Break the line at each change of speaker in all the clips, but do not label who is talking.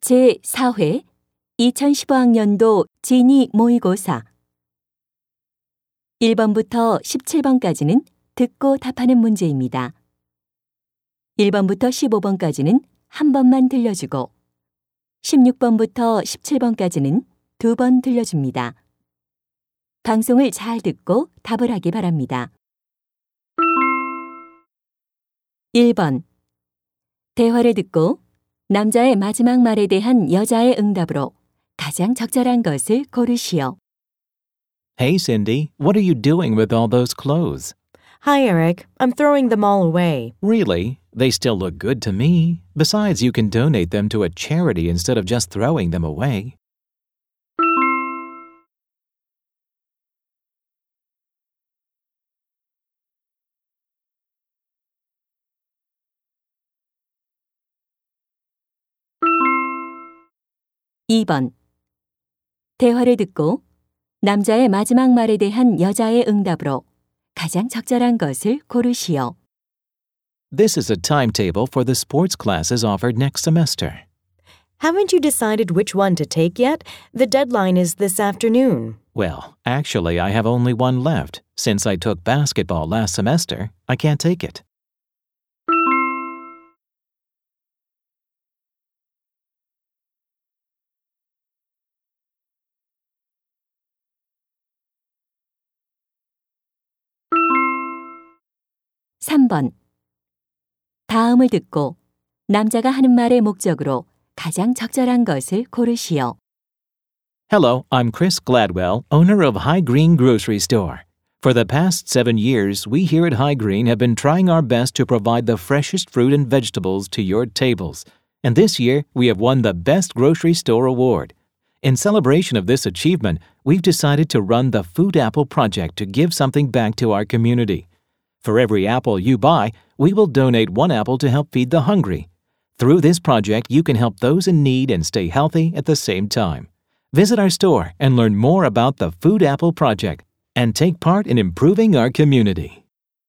제4회 2015학년도 지니 모의고사 1번부터 17번까지는 듣고 답하는 문제입니다. 1번부터 15번까지는 한 번만 들려주고 16번부터 17번까지는 두 번 들려줍니다. 방송을 잘 듣고 답을 하기 바랍니다. 1번. 대화를 듣고 남자의 마지막 말에 대한 여자의 응답으로 가장 적절한 것을 고르시오.
Hey, Cindy, what are you doing with all those clothes?
Hi, Eric. I'm throwing them all away.
Really? They still look good to me. Besides, you can donate them to a charity instead of just throwing them away.
이 번. 대화를 듣고 남자의 마지막 말에 대한 여자의 응답으로 가장 적절한 것을 고르시오.
This is a timetable for the sports classes offered next semester.
Haven't you decided which one to take yet? The deadline is this afternoon.
Well, actually, I have only one left. Since I took basketball last semester, I can't take it.
삼 번. 다음을 듣고 남자가 하는 말의 목적으로 가장 적절한 것을 고르시오.
Hello, I'm Chris Gladwell, owner of High Green Grocery Store. For the past 7 years, we here at High Green have been trying our best to provide the freshest fruit and vegetables to your tables. And this year, we have won the Best Grocery Store Award. In celebration of this achievement, we've decided to run the Food Apple Project to give something back to our community. For every apple you buy, we will donate one apple to help feed the hungry. Through this project, you can help those in need and stay healthy at the same time. Visit our store and learn more about the Food Apple Project and take part in improving our community.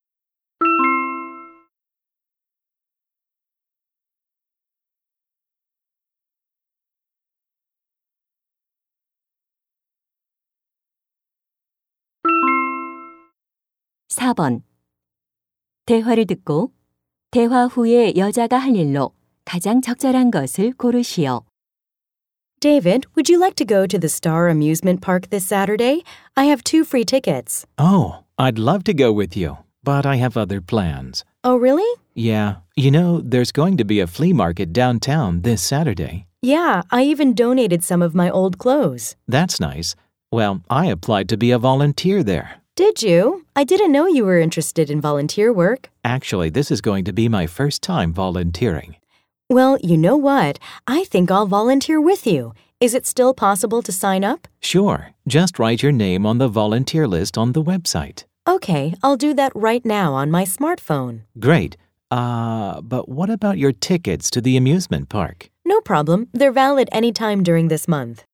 사 번. 대화를 듣고 대화 후에 여자가 할 일로 가장 적절한 것을 고르시오.
David, would you like to go to the Star Amusement Park this Saturday? I have 2 free tickets.
Oh, I'd love to go with you, but I have other plans.
Oh, really?
Yeah, you know, there's going to be a flea market downtown this Saturday.
Yeah, I even donated some of my old clothes.
That's nice. Well, I applied to be a volunteer there.
Did you? I didn't know you were interested in volunteer work.
Actually, this is going to be my first time volunteering.
Well, you know what? I think I'll volunteer with you. Is it still possible to sign up?
Sure, just write your name on the volunteer list on the website.
Okay, I'll do that right now on my smartphone.
Great. But what about your tickets to the amusement park?
No problem. They're valid any time during this month.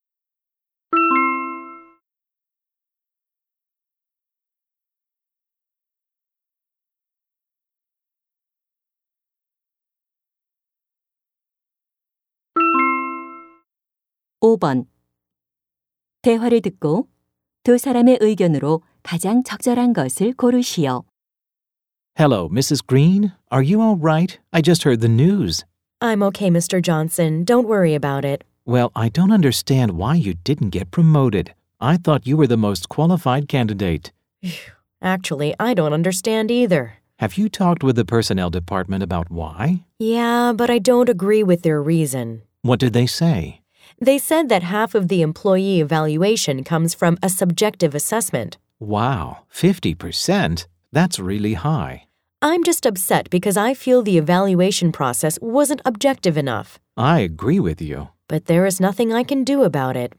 오 번. 대화를 듣고 두 사람의 의견으로 가장 적절한 것을 고르시오.
Hello, Mrs. Green. Are you all right? I just heard the news.
I'm okay, Mr. Johnson. Don't worry about it.
Well, I don't understand why you didn't get promoted. I thought you were the most qualified candidate.
Actually, I don't understand either.
Have you talked with the personnel department about why?
Yeah, but I don't agree with their reason.
What did they say?
They said that half of the employee evaluation comes from a subjective assessment.
Wow, 50%? That's really high.
I'm just upset because I feel the evaluation process wasn't objective enough.
I agree with you.
But there is nothing I can do about it.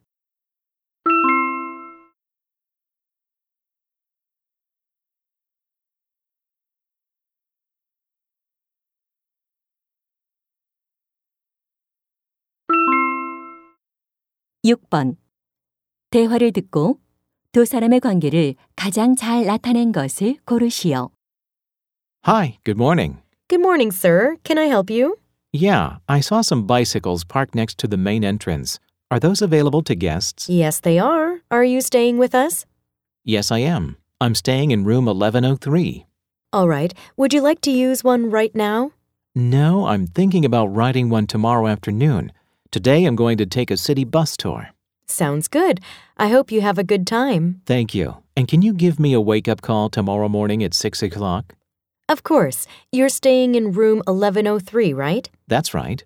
육 번. 대화를 듣고 두 사람의 관계를 가장 잘 나타낸 것을 고르시오.
Hi, good morning.
Good morning, sir. Can I help you?
Yeah, I saw some bicycles parked next to the main entrance. Are those available to guests?
Yes, they are. Are you staying with us?
Yes, I am. I'm staying in room 1103.
All right. Would you like to use one right now?
No, I'm thinking about riding one tomorrow afternoon. Today I'm going to take a city bus tour.
Sounds good. I hope you have a good time.
Thank you. And can you give me a wake-up call tomorrow morning at 6 o'clock?
Of course. You're staying in room 1103, right?
That's right.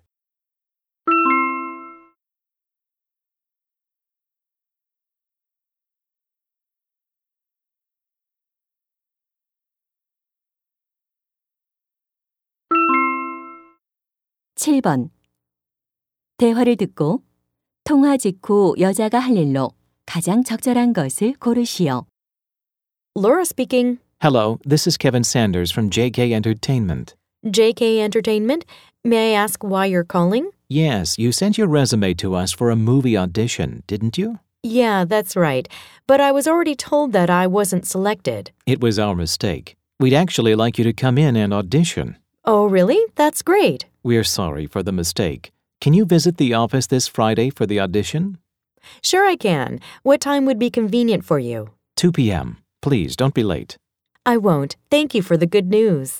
(7번) 대화를 듣고 통화 직후 여자가 할 일로 가장 적절한 것을 고르시오.
Laura speaking.
Hello, this is Kevin Sanders from JK Entertainment.
JK Entertainment. May I ask why you're calling?
Yes, you sent your resume to us for a movie audition, didn't you?
Yeah, that's right. But I was already told that I wasn't selected.
It was our mistake. We'd actually like you to come in and audition.
Oh, really? That's great.
We're sorry for the mistake. Can you visit the office this Friday for the audition?
Sure I can. What time would be convenient for you?
2 p.m. Please, don't be late.
I won't. Thank you for the good news.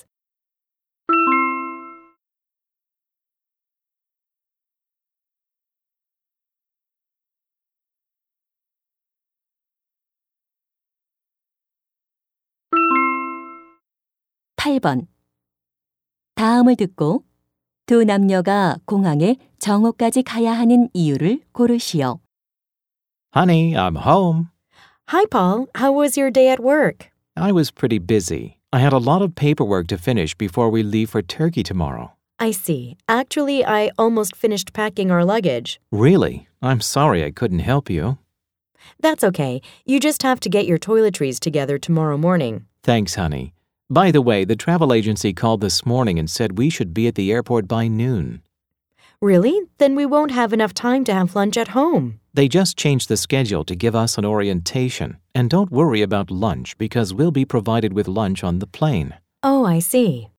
(8번) 다음을 듣고 두 남녀가 공항에 정오까지 가야 하는 이유를 고르시오.
Honey, I'm home.
Hi, Paul. How was your day at work?
I was pretty busy. I had a lot of paperwork to finish before we leave for Turkey tomorrow.
I see. Actually, I almost finished packing our luggage.
Really? I'm sorry I couldn't help you.
That's okay. You just have to get your toiletries together tomorrow morning.
Thanks, honey. By the way, the travel agency called this morning and said we should be at the airport by noon.
Really? Then we won't have enough time to have lunch at home.
They just changed the schedule to give us an orientation. And don't worry about lunch because we'll be provided with lunch on the plane.
Oh, I see.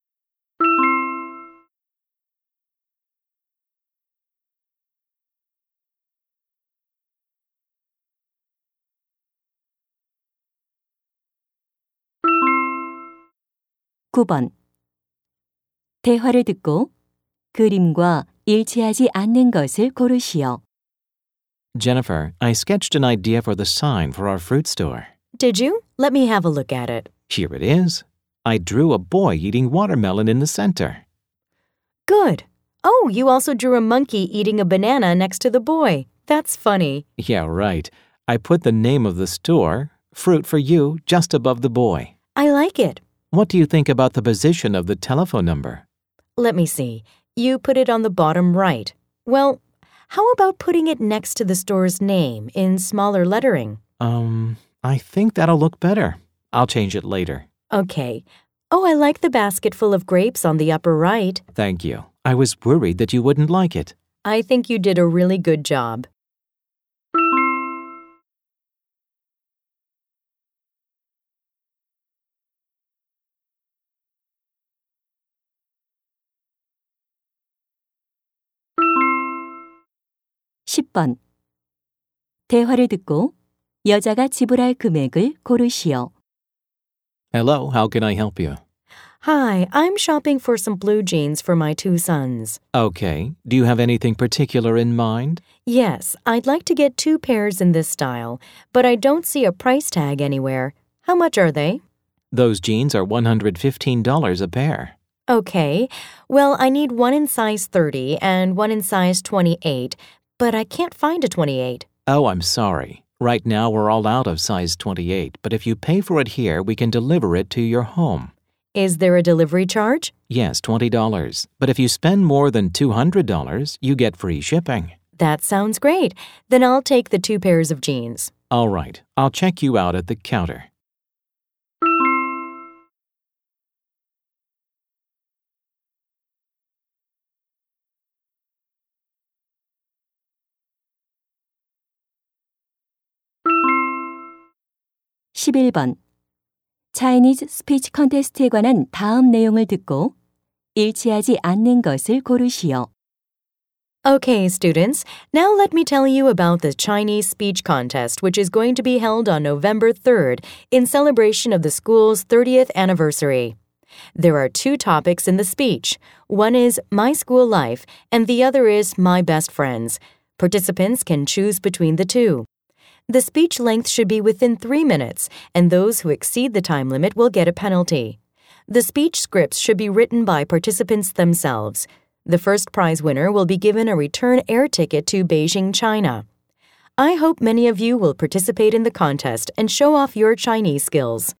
(9번) 대화를 듣고 그림과 일치하지 않는 것을 고르시오.
Jennifer, I sketched an idea for the sign for our fruit store.
Did you? Let me have a look at it.
Here it is. I drew a boy eating watermelon in the center.
Good. Oh, you also drew a monkey eating a banana next to the boy. That's funny.
Yeah, right. I put the name of the store, Fruit for You, just above the boy.
I like it.
What do you think about the position of the telephone number?
Let me see. You put it on the bottom right. Well, how about putting it next to the store's name in smaller lettering?
I think that'll look better. I'll change it later.
Okay. Oh, I like the basket full of grapes on the upper right.
Thank you. I was worried that you wouldn't like it.
I think you did a really good job.
(10번) 대화를 듣고 여자가 지불할 금액을 고르시오.
Hello, how can I help you?
Hi, I'm shopping for some blue jeans for my two sons.
Okay. Do you have anything particular in mind?
Yes, I'd like to get 2 pairs in this style, but I don't see a price tag anywhere. How much are they?
Those jeans are $115 a pair.
Okay. Well, I need one in size 30 and one in size 28, but I can't find a 28.
Oh, I'm sorry. Right now we're all out of size 28, but if you pay for it here, we can deliver it to your home.
Is there a delivery charge?
Yes, $20. But if you spend more than $200, you get free shipping.
That sounds great. Then I'll take the 2 pairs of jeans.
All right. I'll check you out at the counter.
(11번) 차이니즈 스피치 컨테스트에 관한 다음 내용을 듣고 일치하지 않는 것을 고르시오.
Okay, students, now let me tell you about the Chinese speech contest, which is going to be held on November 3rd in celebration of the school's 30th anniversary. There are two topics in the speech. One is My School Life, and the other is My Best Friends. Participants can choose between the two. The speech length should be within 3 minutes, and those who exceed the time limit will get a penalty. The speech scripts should be written by participants themselves. The first prize winner will be given a return air ticket to Beijing, China. I hope many of you will participate in the contest and show off your Chinese skills.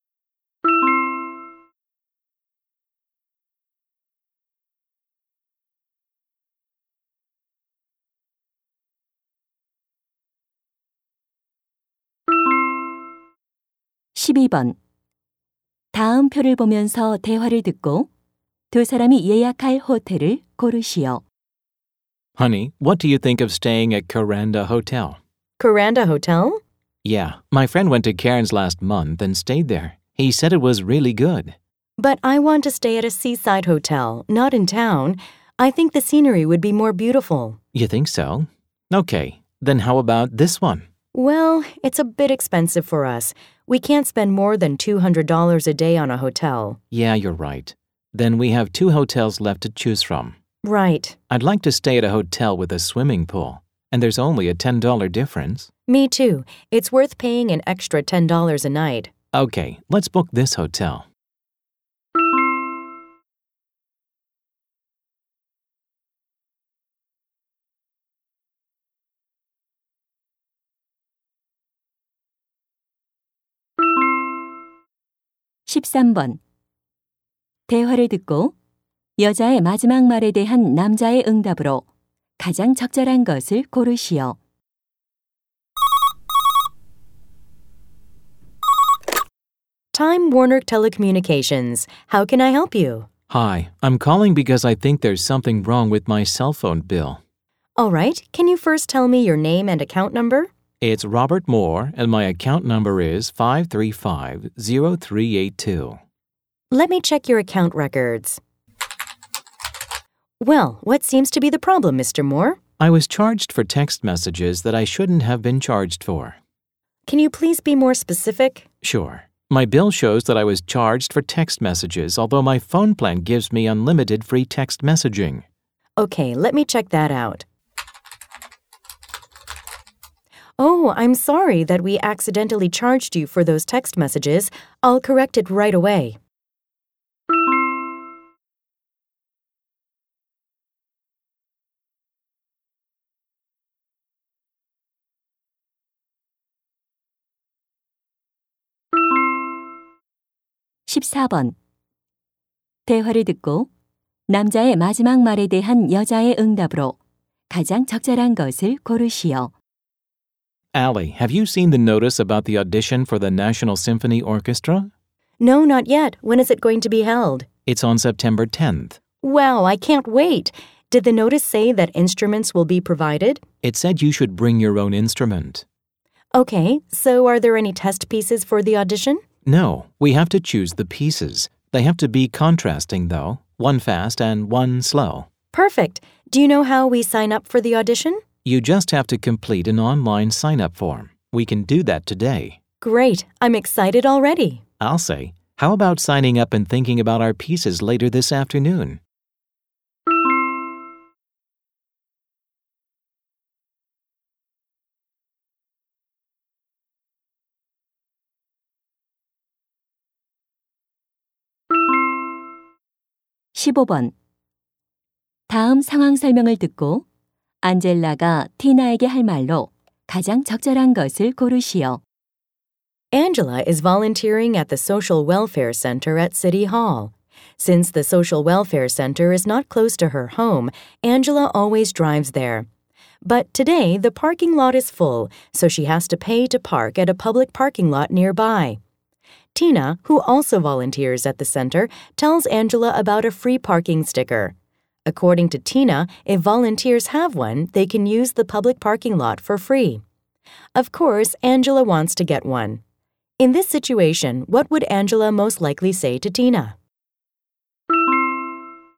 (12번) 다음 표를 보면서 대화를 듣고 두 사람이 예약할 호텔을 고르시오.
Honey, what do you think of staying at Kuranda Hotel?
Kuranda Hotel?
Yeah, my friend went to Cairns last month and stayed there. He said it was really good.
But I want to stay at a seaside hotel, not in town. I think the scenery would be more beautiful.
You think so? Okay, then how about this one?
Well, it's a bit expensive for us. We can't spend more than $200 a day on a hotel.
Yeah, you're right. Then we have 2 hotels left to choose from.
Right.
I'd like to stay at a hotel with a swimming pool, and there's only a $10 difference.
Me too. It's worth paying an extra $10 a night.
Okay, let's book this hotel.
(13번) 대화를 듣고 여자의 마지막 말에 대한 남자의 응답으로 가장 적절한 것을 고르시오.
Time Warner Telecommunications. How can I help you?
Hi, I'm calling because I think there's something wrong with my cell phone bill.
All right. Can you first tell me your name and account number?
It's Robert Moore, and my account number is 5350382.
Let me check your account records. Well, what seems to be the problem, Mr. Moore?
I was charged for text messages that I shouldn't have been charged for.
Can you please be more specific?
Sure. My bill shows that I was charged for text messages, although my phone plan gives me unlimited free text messaging.
Okay, let me check that out. Oh, I'm sorry that we accidentally charged you for those text messages. I'll correct it right away.
(14번) 대화를 듣고 남자의 마지막 말에 대한 여자의 응답으로 가장 적절한 것을 고르시오.
Allie, have you seen the notice about the audition for the National Symphony Orchestra?
No, not yet. When is it going to be held?
It's on September 10th.
Wow, I can't wait. Did the notice say that instruments will be provided?
It said you should bring your own instrument.
Okay, so are there any test pieces for the audition?
No, we have to choose the pieces. They have to be contrasting, though, one fast and one slow.
Perfect. Do you know how we sign up for the audition?
You just have to complete an online sign-up form. We can do that today.
Great. I'm excited already.
I'll say, how about signing up and thinking about our pieces later this afternoon?
(15번) 다음 상황 설명을 듣고 안젤라가 티나에게 할 말로 가장 적절한 것을 고르시오.
Angela is volunteering at the Social Welfare Center at City Hall. Since the Social Welfare Center is not close to her home, Angela always drives there. But today, the parking lot is full, so she has to pay to park at a public parking lot nearby. Tina, who also volunteers at the center, tells Angela about a free parking sticker. According to Tina, if volunteers have one, they can use the public parking lot for free. Of course, Angela wants to get one. In this situation, what would Angela most likely say to Tina?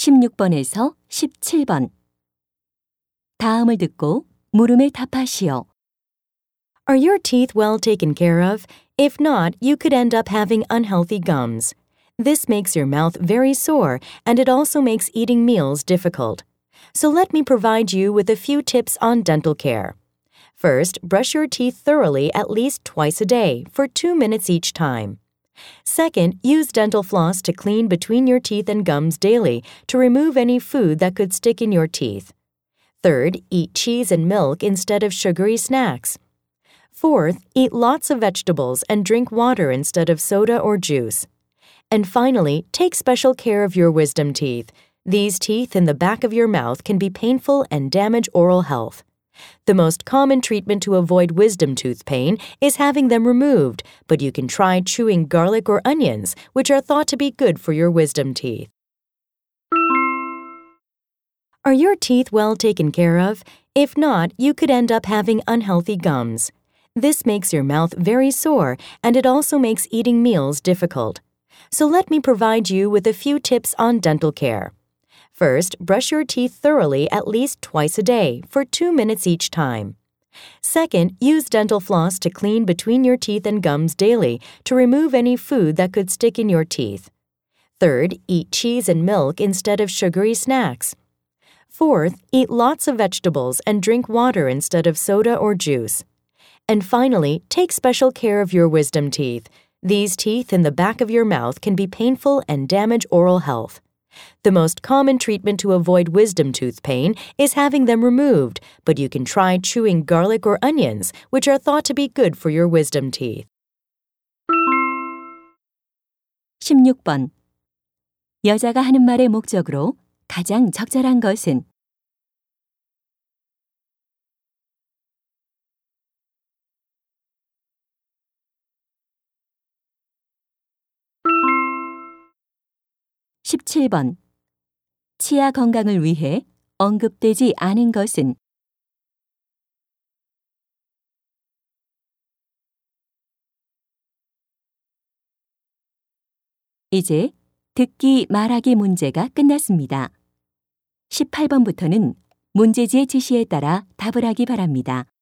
16번에서 17번. 다음을 듣고 물음에 답하시오.
Are your teeth well taken care of? If not, you could end up having unhealthy gums. This makes your mouth very sore, and it also makes eating meals difficult. So let me provide you with a few tips on dental care. First, brush your teeth thoroughly at least twice a day for 2 minutes each time. Second, use dental floss to clean between your teeth and gums daily to remove any food that could stick in your teeth. Third, eat cheese and milk instead of sugary snacks. Fourth, eat lots of vegetables and drink water instead of soda or juice. And finally, take special care of your wisdom teeth. These teeth in the back of your mouth can be painful and damage oral health. The most common treatment to avoid wisdom tooth pain is having them removed, but you can try chewing garlic or onions, which are thought to be good for your wisdom teeth. Are your teeth well taken care of? If not, you could end up having unhealthy gums. This makes your mouth very sore, and it also makes eating meals difficult. So let me provide you with a few tips on dental care. First, brush your teeth thoroughly at least twice a day for 2 minutes each time. Second, use dental floss to clean between your teeth and gums daily to remove any food that could stick in your teeth. Third, eat cheese and milk instead of sugary snacks. Fourth, eat lots of vegetables and drink water instead of soda or juice. And finally, take special care of your wisdom teeth. These teeth in the back of your mouth can be painful and damage oral health. The most common treatment to avoid wisdom tooth pain is having them removed, but you can try chewing garlic or onions, which are thought to be good for your wisdom teeth.
16번. 여자가 하는 말의 목적으로 가장 적절한 것은? (17번) 치아 건강을 위해 언급되지 않은 것은? 이제 듣기 말하기 문제가 끝났습니다. 18번부터는 문제지의 지시에 따라 답을 하기 바랍니다.